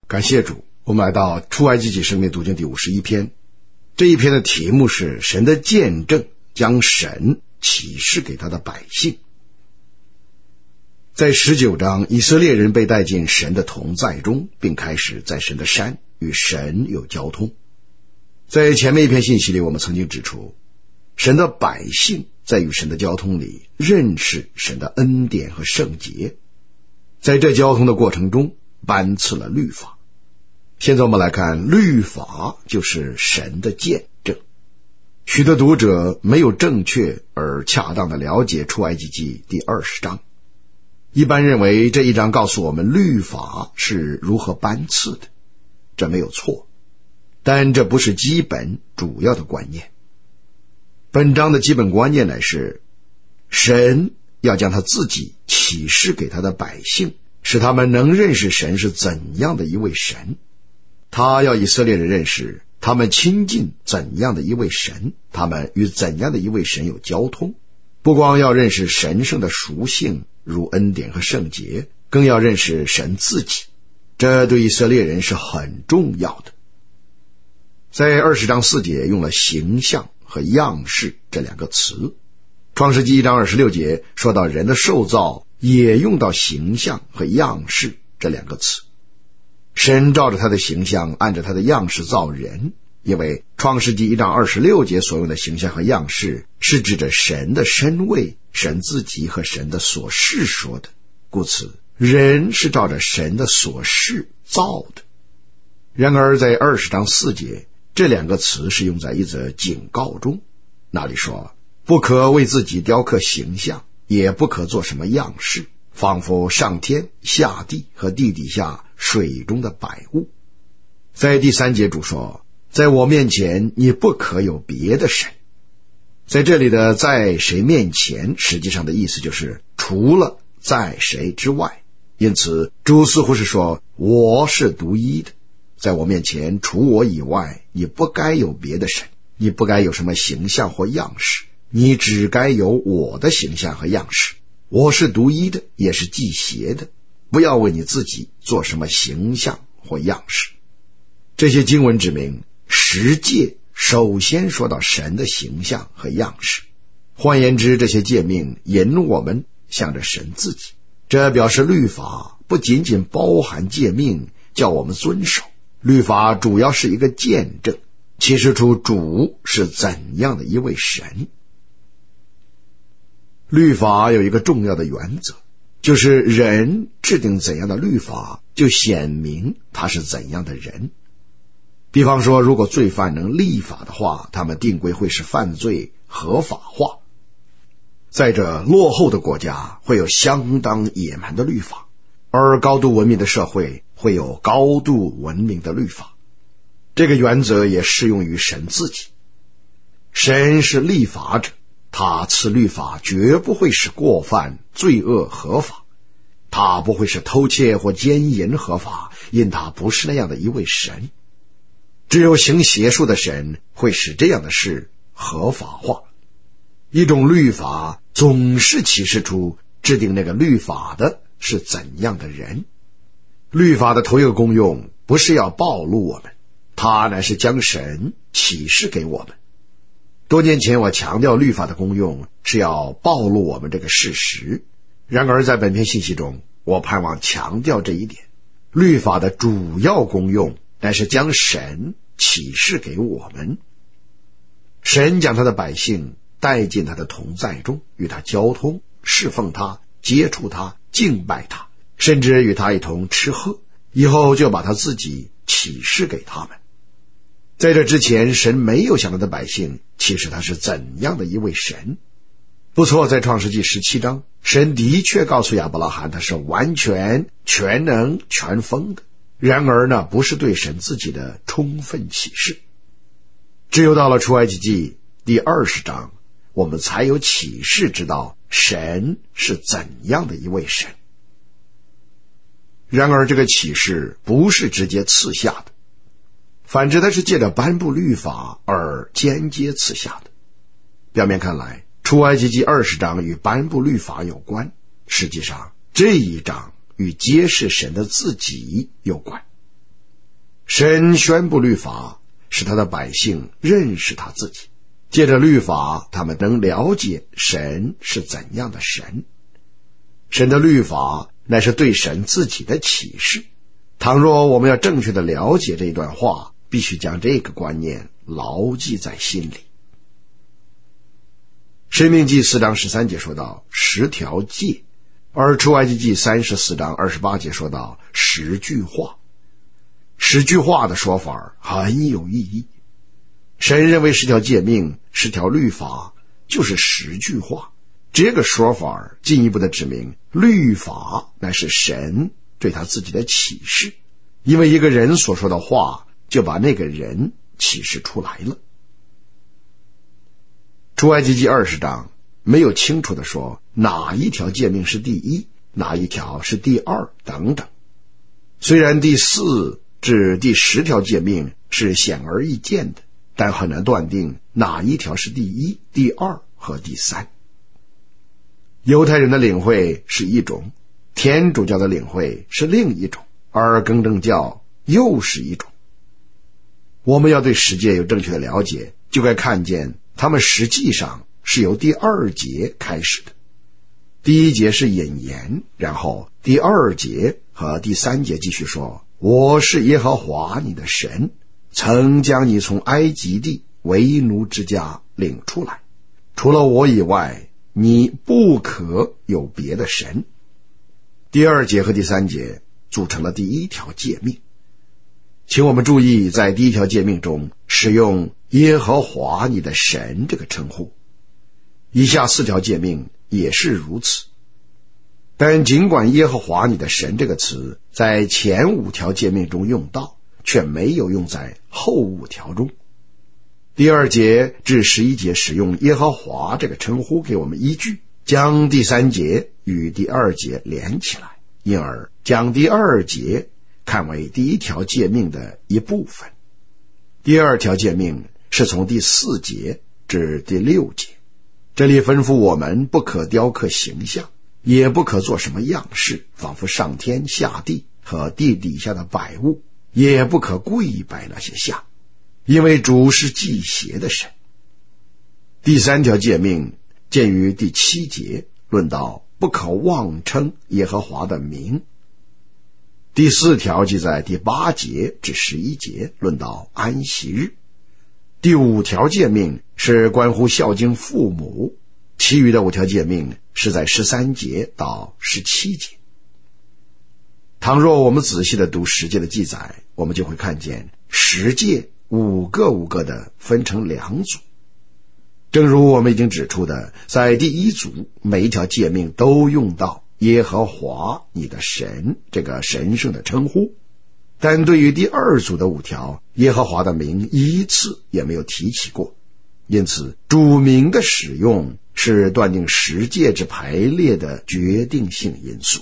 感谢主，我们来到出埃及记生命读经第51篇。这一篇的题目是神的见证，将神启示给他的百姓。在19章，以色列人被带进神的同在中，并开始在神的山与神有交通。在前面一篇信息里，我们曾经指出，神的百姓在与神的交通里认识神的恩典和圣洁，在这交通的过程中颁赐了律法。现在我们来看，律法就是神的见证。许多读者没有正确而恰当的了解出埃及记第20章，一般认为这一章告诉我们律法是如何颁赐的，这没有错，但这不是基本主要的观念。本章的基本观念乃是，神要将他自己启示给他的百姓，使他们能认识神是怎样的一位神。他要以色列人认识他们亲近怎样的一位神，他们与怎样的一位神有交通。不光要认识神圣的属性，如恩典和圣洁，更要认识神自己，这对以色列人是很重要的。在20章4节用了形象和样式这两个词，创世纪1章26节说到人的受造也用到形象和样式这两个词。神照着他的形象，按着他的样式造人，因为创世纪1章26节所用的形象和样式是指着神的身位、神自己和神的所事说的，故此人是照着神的所事造的。然而在20章4节，这两个词是用在一则警告中，那里说，不可为自己雕刻形象，也不可做什么样式，仿佛上天下地和地底下水中的百物。在第3节主说，在我面前你不可有别的神。在这里的在谁面前，实际上的意思就是除了在谁之外，因此主似乎是说，我是独一的，在我面前除我以外，你不该有别的神，你不该有什么形象或样式，你只该有我的形象和样式。我是独一的，也是忌邪的，不要为你自己做什么形象或样式。这些经文指明，十诫首先说到神的形象和样式，换言之，这些诫命引我们向着神自己。这表示律法不仅仅包含诫命叫我们遵守，律法主要是一个见证，启示出主是怎样的一位神。律法有一个重要的原则，就是人制定怎样的律法，就显明他是怎样的人。比方说，如果罪犯能立法的话，他们定规会使犯罪合法化。在这落后的国家会有相当野蛮的律法，而高度文明的社会会有高度文明的律法。这个原则也适用于神自己。神是立法者，他赐律法绝不会使过犯罪恶合法，他不会使偷窃或奸淫合法，因他不是那样的一位神。只有行邪术的神会使这样的事合法化。一种律法总是启示出制定那个律法的是怎样的人。律法的头一个功用不是要暴露我们，它乃是将神启示给我们。多年前我强调律法的功用是要暴露我们这个事实，然而在本篇信息中，我盼望强调这一点。律法的主要功用乃是将神启示给我们。神将他的百姓带进他的同在中，与他交通，侍奉他，接触他，敬拜他，甚至与他一同吃喝，以后就把他自己启示给他们。在这之前，神没有向他的百姓启示他是怎样的一位神。不错，在创世纪17章，神的确告诉亚伯拉罕他是完全、全能、全丰的，然而呢，不是对神自己的充分启示。只有到了出埃及记第20章，我们才有启示知道神是怎样的一位神。然而这个启示不是直接赐下的，反之它是借着颁布律法而间接赐下的。表面看来，出埃及记20章与颁布律法有关，实际上这一章与揭示神的自己有关。 神宣布律法，使他的百姓认识他自己，借着律法，他们能了解神是怎样的神。神的律法乃是对神自己的启示。倘若我们要正确的了解这一段话，必须将这个观念牢记在心里。申命记4章13节说到10条诫，而出埃及记34章28节说到10句话。10句话的说法很有意义。神认为10条诫命、10条律法就是10句话。这个说法进一步的指明，律法乃是神对他自己的启示，因为一个人所说的话就把那个人启示出来了。出埃及记20章没有清楚地说哪一条诫命是第一，哪一条是第二等等。虽然第4至第10条诫命是显而易见的，但很难断定哪一条是第一、第二和第3。犹太人的领会是一种，天主教的领会是另一种，而更正教又是一种。我们要对十诫有正确的了解，就该看见他们实际上是由第2节开始的。第1节是引言，然后第2节和第3节继续说，我是耶和华你的神，曾将你从埃及地为奴之家领出来，除了我以外，你不可有别的神。第2节和第3节组成了第1条诫命。请我们注意，在第1条诫命中使用耶和华你的神这个称呼，以下4条诫命也是如此。但尽管耶和华你的神这个词在前5条诫命中用到，却没有用在后5条中。第2节至11节使用耶和华这个称呼给我们依据，将第3节与第2节连起来，因而将第2节看为第1条诫命的一部分。第2条诫命是从第4节至第6节，这里吩咐我们不可雕刻形象，也不可做什么样式，仿佛上天下地和地底下的百物，也不可跪拜那些像，因为主是忌邪的神。第3条诫命见于第7节，论到不可妄称耶和华的名。第4条记在第8节至11节，论到安息日。第5条诫命是关乎孝敬父母，其余的5条诫命是在13节到17节。倘若我们仔细地读10诫的记载，我们就会看见10诫5个的分成2组。正如我们已经指出的，在第1组每一条诫命都用到耶和华你的神这个神圣的称呼，但对于第2组的5条，耶和华的名一次也没有提起过。因此主名的使用是断定10诫之排列的决定性因素。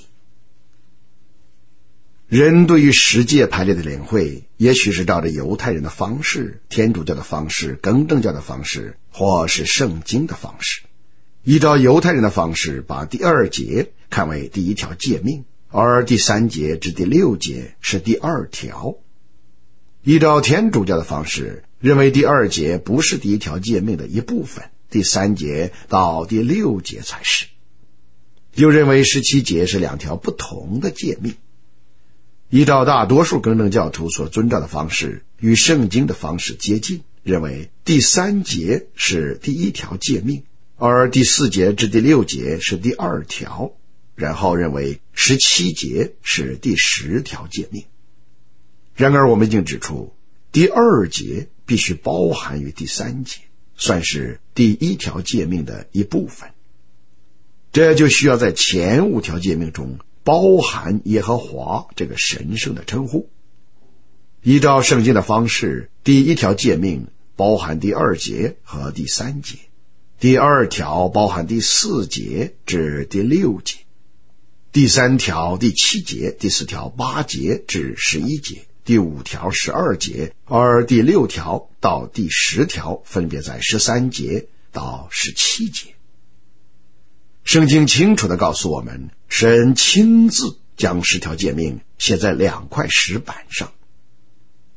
人对于10诫排列的领会，也许是照着犹太人的方式、天主教的方式、更正教的方式，或是圣经的方式。依照犹太人的方式，把第2节看为第1条诫命，而第3节至第6节是第2条。依照天主教的方式，认为第2节不是第1条诫命的一部分，第3节到第6节才是。又认为17节是2条不同的诫命。依照大多数更正教徒所遵照的方式，与圣经的方式接近，认为第3节是第1条诫命，而第4节至第6节是第2条，然后认为17节是第10条诫命。然而我们已经指出，第2节必须包含于第3节，算是第1条诫命的一部分。这就需要在前5条诫命中包含耶和华这个神圣的称呼。依照圣经的方式，第1条诫命包含第2节和第3节，第2条包含第4节至第6节，第3条第7节，第4条8节至11节，第5条12节，而第6条到第10条分别在13节到17节。圣经清楚地告诉我们，神亲自将10条诫命写在2块石板上。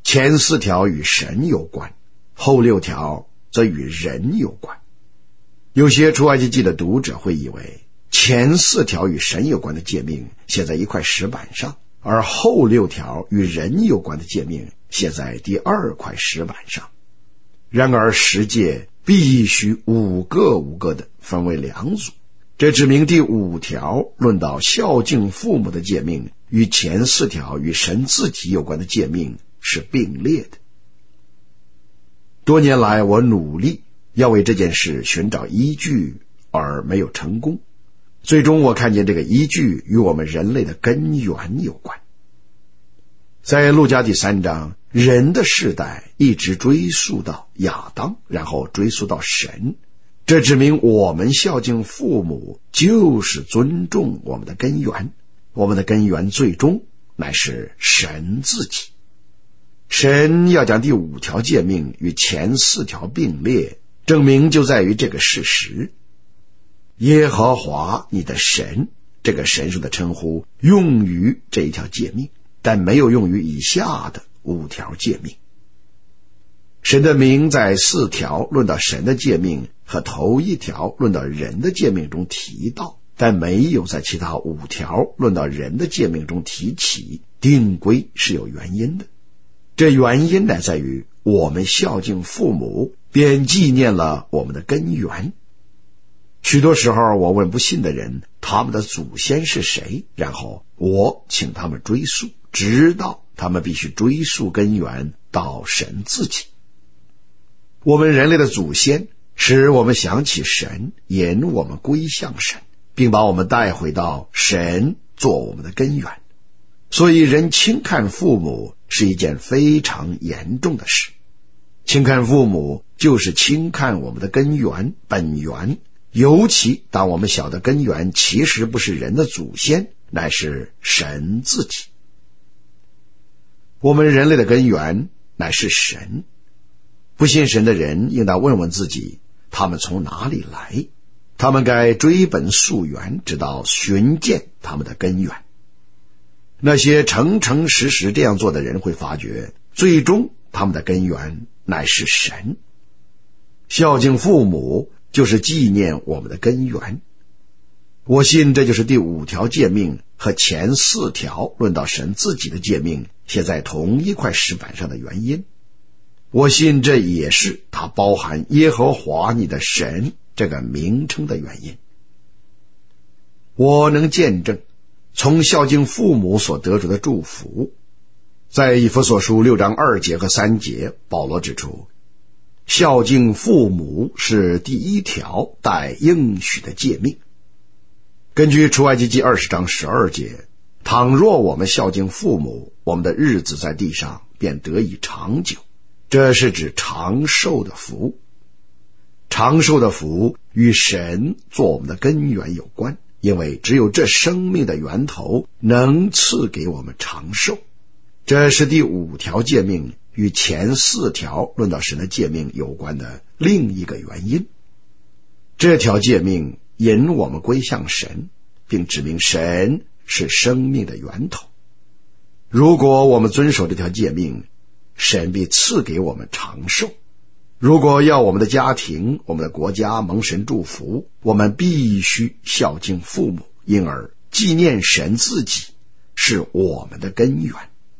前4条与神有关，后6条则与人有关。有些出埃及记的读者会以为前4条与神有关的诫命写在一块石板上，而后6条与人有关的诫命写在第2块石板上。然而十诫必须5个的分为2组，这指明第5条论到孝敬父母的诫命与前4条与神自己有关的诫命是并列的。多年来我努力要为这件事寻找依据，而没有成功。最终我看见这个依据与我们人类的根源有关。在路加第3章，人的世代一直追溯到亚当，然后追溯到神。这指明我们孝敬父母就是尊重我们的根源，我们的根源最终乃是神自己。神要将第5条诫命与前4条并列，证明就在于这个事实。耶和华你的神，这个神圣的称呼用于这一条诫命，但没有用于以下的5条诫命。神的名在4条论到神的诫命和头1条论到人的诫命中提到，但没有在其他5条论到人的诫命中提起。定规是有原因的，这原因乃在于我们孝敬父母，便纪念了我们的根源。许多时候我问不信的人他们的祖先是谁，然后我请他们追溯，直到他们必须追溯根源到神自己。我们人类的祖先使我们想起神，引我们归向神，并把我们带回到神做我们的根源。所以人轻看父母是一件非常严重的事。轻看父母就是轻看我们的根源本源，尤其当我们晓得根源其实不是人的祖先，乃是神自己。我们人类的根源乃是神。不信神的人应当问问自己，他们从哪里来？他们该追本溯源，直到寻见他们的根源。那些诚诚实实这样做的人会发觉，最终他们的根源乃是神。孝敬父母就是纪念我们的根源。我信这就是第5条诫命和前4条论到神自己的诫命写在同一块石板上的原因。我信这也是它包含耶和华你的神这个名称的原因。我能见证从孝敬父母所得着的祝福。在以弗所书6章2节和3节，保罗指出，孝敬父母是第1条带应许的诫命。根据出埃及记20章12节，倘若我们孝敬父母，我们的日子在地上便得以长久。这是指长寿的福。长寿的福与神做我们的根源有关，因为只有这生命的源头能赐给我们长寿。这是第5条诫命与前4条论到神的诫命有关的另一个原因。这条诫命引我们归向神，并指明神是生命的源头。如果我们遵守这条诫命，神必赐给我们长寿。如果要我们的家庭、我们的国家蒙神祝福，我们必须孝敬父母，因而纪念神自己是我们的根源。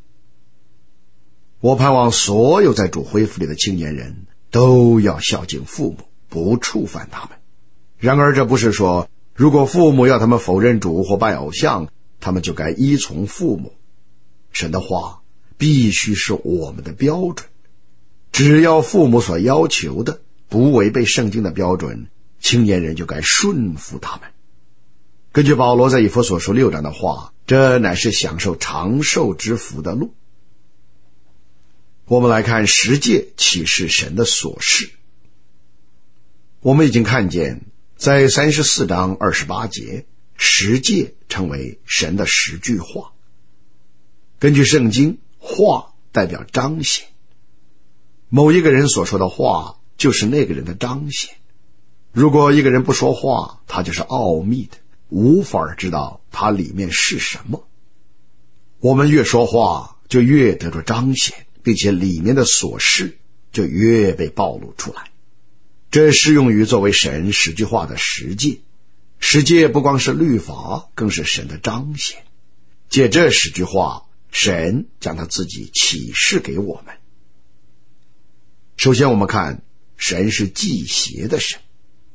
我盼望所有在主恢复里的青年人都要孝敬父母，不触犯他们。然而这不是说如果父母要他们否认主或拜偶像，他们就该依从父母。神的话必须是我们的标准，只要父母所要求的不违背圣经的标准，青年人就该顺服他们。根据保罗在以弗所书6章的话，这乃是享受长寿之福的路。我们来看十诫启示神的所示。我们已经看见在34章28节，十诫称为神的10句话。根据圣经，话代表彰显，某一个人所说的话就是那个人的彰显。如果一个人不说话，他就是奥秘的，无法知道它里面是什么。我们越说话就越得着彰显， 并且里面的琐事就越被暴露出来。这适用于作为神十句话的十诫。十诫不光是律法，更是神的彰显。借这十句话，神将他自己启示给我们。首先我们看，神是忌邪的神。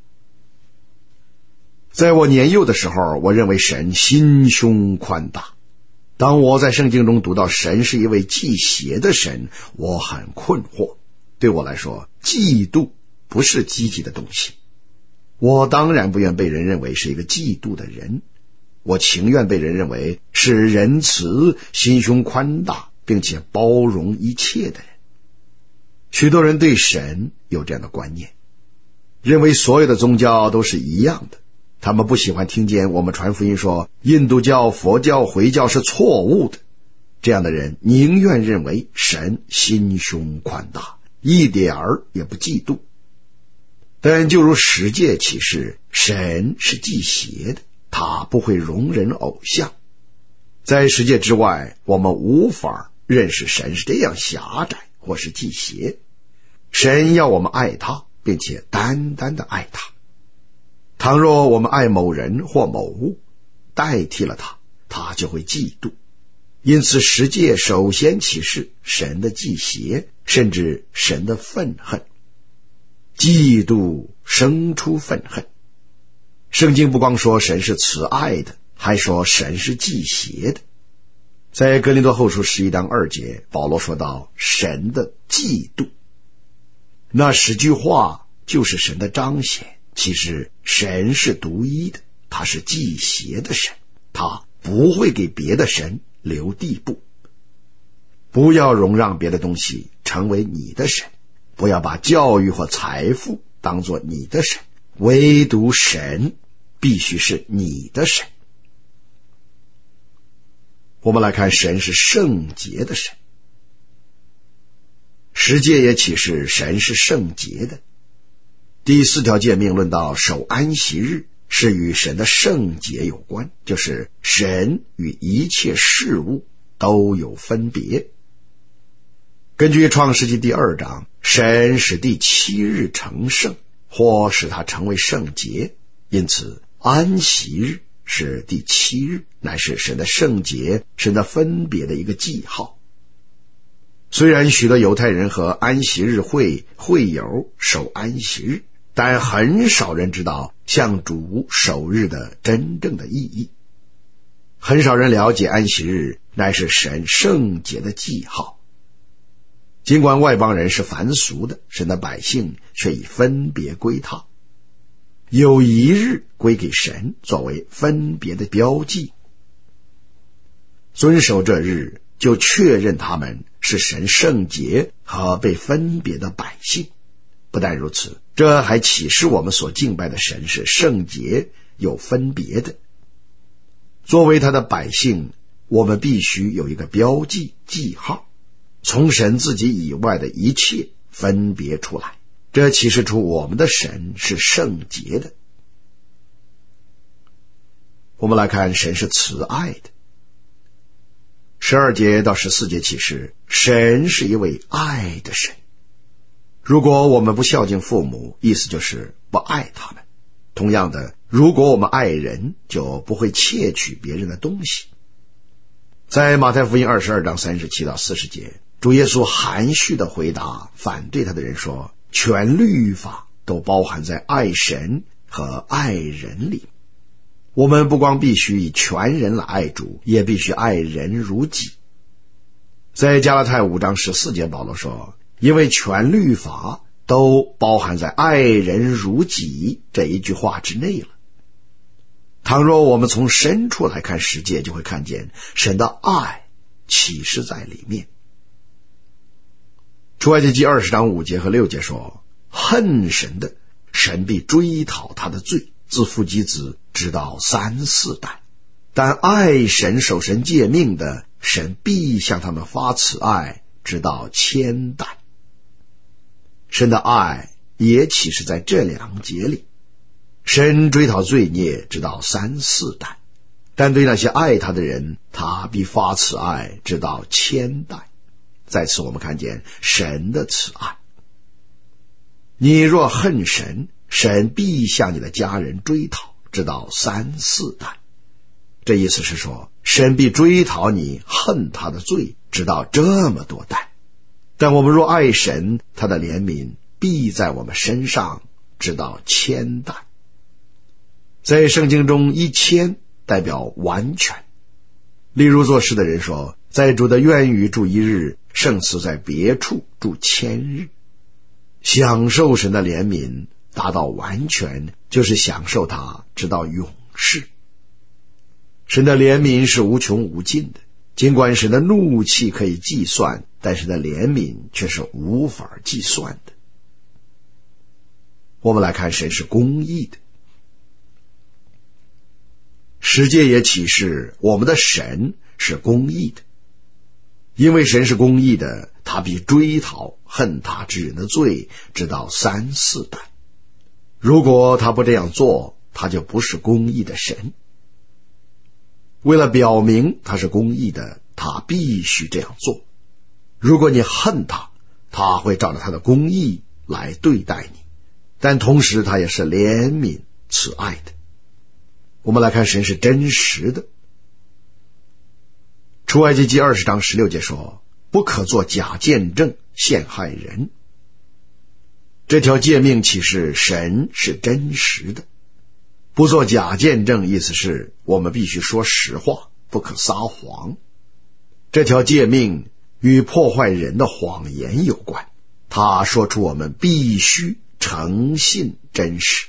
在我年幼的时候，我认为神心胸宽大。当我在圣经中读到神是一位忌邪的神，我很困惑。对我来说，嫉妒不是积极的东西。我当然不愿被人认为是一个嫉妒的人，我情愿被人认为是仁慈、心胸宽大，并且包容一切的人。许多人对神有这样的观念，认为所有的宗教都是一样的。他们不喜欢听见我们传福音说印度教、佛教、回教是错误的。这样的人宁愿认为神心胸宽大，一点儿也不嫉妒。但就如十诫启示，神是忌邪的，他不会容忍偶像。在十诫之外，我们无法认识神是这样狭窄或是忌邪。神要我们爱他，并且单单的爱他。倘若我们爱某人或某物，代替了他，他就会嫉妒。因此十诫首先启示神的忌邪，甚至神的愤恨。嫉妒生出愤恨。圣经不光说神是慈爱的，还说神是忌邪的。在哥林多后书11章2节，保罗说到神的嫉妒。那十句话就是神的彰显。其实神是独一的，他是忌邪的神，他不会给别的神留地步。不要容让别的东西成为你的神，不要把教育或财富当作你的神，唯独神必须是你的神。我们来看，神是圣洁的神。十诫也启示神是圣洁的。第4条诫命论到守安息日，是与神的圣洁有关，就是神与一切事物都有分别。根据创世纪第2章，神使第7日成圣，或使它成为圣洁，因此安息日是第7日，乃是神的圣洁、神的分别的一个记号。虽然许多犹太人和安息日会友守安息日，但很少人知道向主守日的真正的意义。很少人了解安息日乃是神圣洁的记号。尽管外邦人是凡俗的，神的百姓却已分别归他。有一日归给神，作为分别的标记。遵守这日，就确认他们是神圣洁和被分别的百姓。不但如此，这还启示我们所敬拜的神是圣洁有分别的。作为他的百姓，我们必须有一个标记记号，从神自己以外的一切分别出来，这启示出我们的神是圣洁的。我们来看，神是慈爱的。12节到14节启示，神是一位爱的神。如果我们不孝敬父母，意思就是不爱他们。同样的，如果我们爱人，就不会窃取别人的东西。在马太福音22章37到40节，主耶稣含蓄地回答反对他的人说，全律法都包含在爱神和爱人里。我们不光必须以全人来爱主，也必须爱人如己。在加拉太5章14节，保罗说，因为全律法都包含在爱人如己这一句话之内了。倘若我们从深处来看世界，就会看见神的爱启示在里面。出埃及记20章5节和6节说，恨神的，神必追讨他的罪，自父及子，直到3、4代；但爱神守神诫命的，神必向他们发慈爱，直到1000代。神的爱也启示在这2节里。神追讨罪孽，直到3、4代，但对那些爱他的人，他必发慈爱，直到1000代。 在此我们看见神的慈爱。你若恨神，神必向你的家人追讨，直到3、4代。这意思是说，神必追讨你恨他的罪，直到这么多代。但我们若爱神，他的怜悯必在我们身上，直到1000代。在圣经中，1000代表完全。例如作诗的人说，在主的院宇住1日，胜似在别处住1000日。享受神的怜悯达到完全，就是享受它直到永世。神的怜悯是无穷无尽的，尽管神的怒气可以计算，但神的怜悯却是无法计算的。我们来看神是公义的。十诫也启示我们的神是公义的，因为神是公义的，他必追讨恨他之人的罪，直到3、4代。如果他不这样做，他就不是公义的神。为了表明他是公义的，他必须这样做。如果你恨他，他会照着他的公义来对待你，但同时他也是怜悯慈爱的。我们来看神是真实的。出埃及记20章16节说，不可作假见证陷害人。这条诫命启示神是真实的。不做假见证，意思是我们必须说实话，不可撒谎。这条诫命与破坏人的谎言有关，它说出我们必须诚信真实。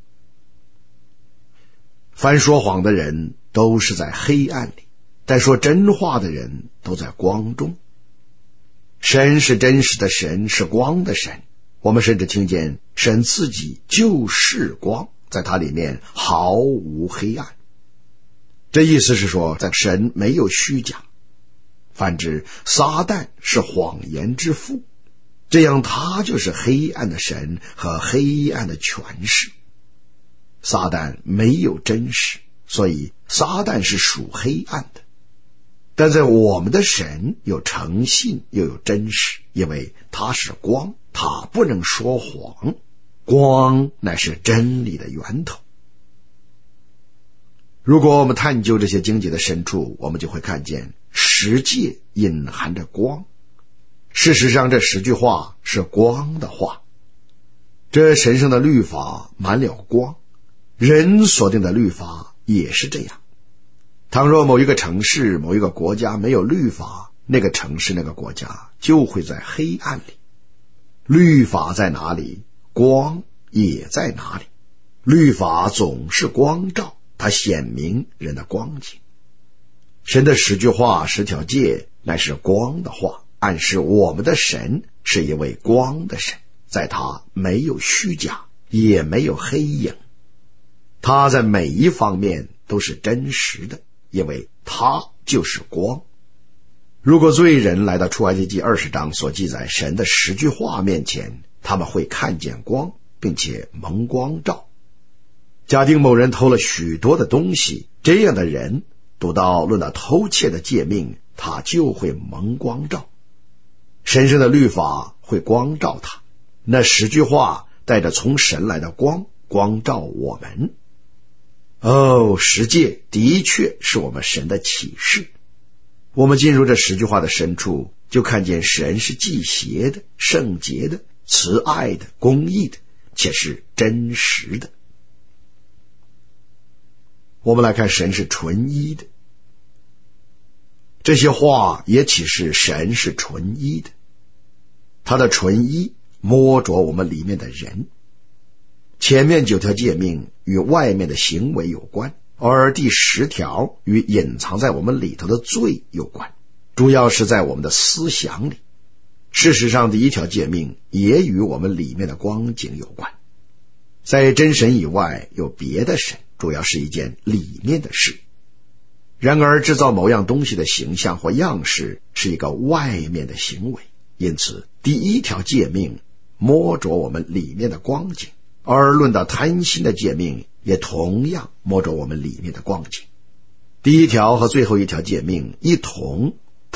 凡说谎的人都是在黑暗里，但说真话的人都在光中。神是真实的神，是光的神。我们甚至听见神自己就是光，在它里面毫无黑暗。这意思是说，在神没有虚假。反之，撒旦是谎言之父，这样他就是黑暗的神和黑暗的权势。撒旦没有真实，所以撒旦是属黑暗的。但在我们的神有诚信又有真实，因为他是光，他不能说谎，光乃是真理的源头。如果我们探究这些经节的深处，我们就会看见十诫隐含着光。事实上，这10句话是光的话。这神圣的律法满了光，人所定的律法也是这样。倘若某一个城市、某一个国家没有律法，那个城市、那个国家就会在黑暗里。律法在哪里，光也在哪里。律法总是光照，它显明人的光景。神的10句话、10条诫乃是光的话，暗示我们的神是一位光的神，在他没有虚假，也没有黑影。他在每一方面都是真实的，因为他就是光。如果罪人来到出埃及记20章所记载神的10句话面前，他们会看见光，并且蒙光照。假定某人偷了许多的东西，这样的人读到论到偷窃的诫命，他就会蒙光照。神圣的律法会光照他，那10句话带着从神来的光，光照我们。10诫的确是我们神的启示。我们进入这10句话的深处，就看见神是忌邪的、圣洁的、慈爱的、公义的，且是真实的。我们来看神是纯一的。这些话也启示神是纯一的，他的纯一摸着我们里面的人。前面9条诫命与外面的行为有关，而第10条与隐藏在我们里头的罪有关，主要是在我们的思想里。事实上，第1条诫命也与我们里面的光景有关。在真神以外有别的神，主要是一件里面的事。然而制造某样东西的形象或样式是一个外面的行为，因此第1条诫命摸着我们里面的光景，而论到贪心的诫命也同样摸着我们里面的光景。第1条和最后1条诫命一同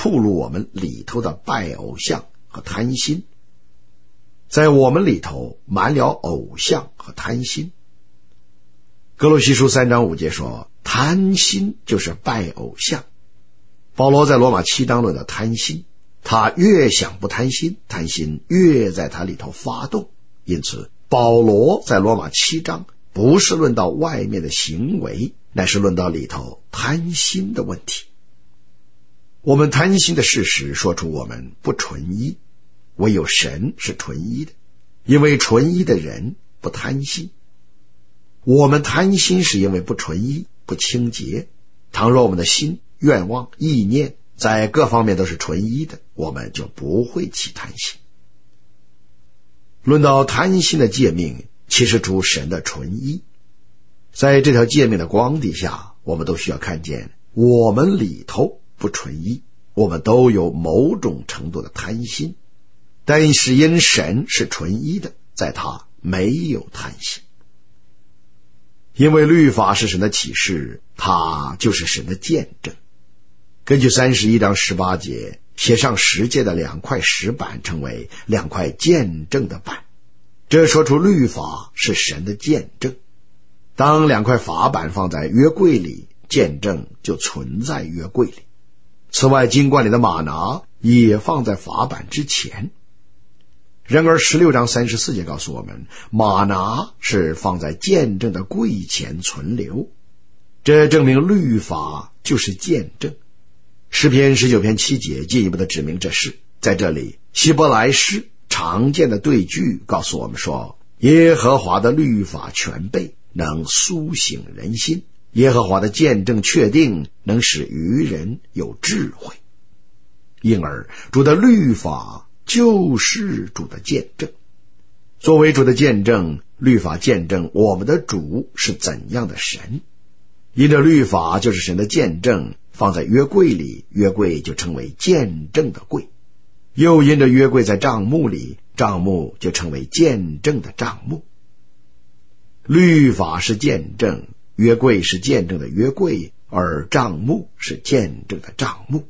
暴露我们里头的拜偶像和贪心。在我们里头满了偶像和贪心。哥罗西书3章5节说，贪心就是拜偶像。保罗在罗马7章论的贪心，他越想不贪心，贪心越在他里头发动。因此保罗在罗马7章不是论到外面的行为，乃是论到里头贪心的问题。我们贪心的事实说出我们不纯一，唯有神是纯一的，因为纯一的人不贪心。我们贪心是因为不纯一，不清洁。倘若我们的心、愿望、意念在各方面都是纯一的，我们就不会起贪心。论到贪心的诫命，其实主神的纯一。在这条诫命的光底下，我们都需要看见我们里头不纯一，我们都有某种程度的贪心，但是因神是纯一的，在他没有贪心。因为律法是神的启示，它就是神的见证。根据31章18节，写上十诫的2块石板成为2块见证的板，这说出律法是神的见证。当2块法板放在约柜里，见证就存在约柜里。此外，金罐里的玛拿也放在法板之前。然而16章34节告诉我们，玛拿是放在见证的柜前存留，这证明律法就是见证。诗篇19篇7节进一步的指明这事。在这里，希伯来诗常见的对句告诉我们说，耶和华的律法全备，能苏醒人心，耶和华的见证确定，能使愚人有智慧。因而主的律法就是主的见证。作为主的见证，律法见证我们的主是怎样的神。因着律法就是神的见证，放在约柜里，约柜就成为见证的柜。又因着约柜在帐幕里，帐幕就成为见证的帐幕。律法是见证，约柜是见证的约柜，而帐幕是见证的帐幕。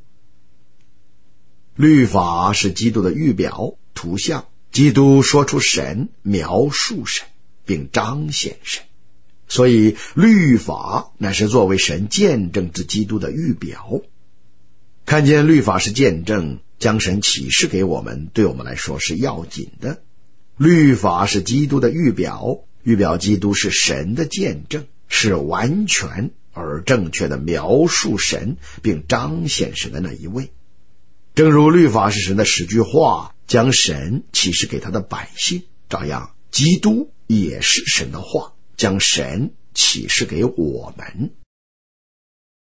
律法是基督的预表图像，基督说出神，描述神，并彰显神。所以律法乃是作为神见证之基督的预表。看见律法是见证，将神启示给我们，对我们来说是要紧的。律法是基督的预表，预表基督是神的见证，是完全而正确的描述神并彰显神的那一位。正如律法是神的10句话，将神启示给他的百姓，照样基督也是神的话，将神启示给我们。